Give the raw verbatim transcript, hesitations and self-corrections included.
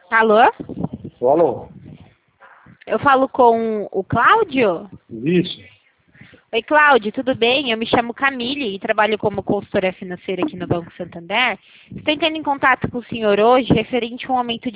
Alô? Alô? Eu falo com o Cláudio? Isso. Oi, Cláudio, tudo bem? Eu me chamo Camille e trabalho como consultora financeira aqui no Banco Santander. Estou entrando em contato com o senhor hoje referente a um aumento de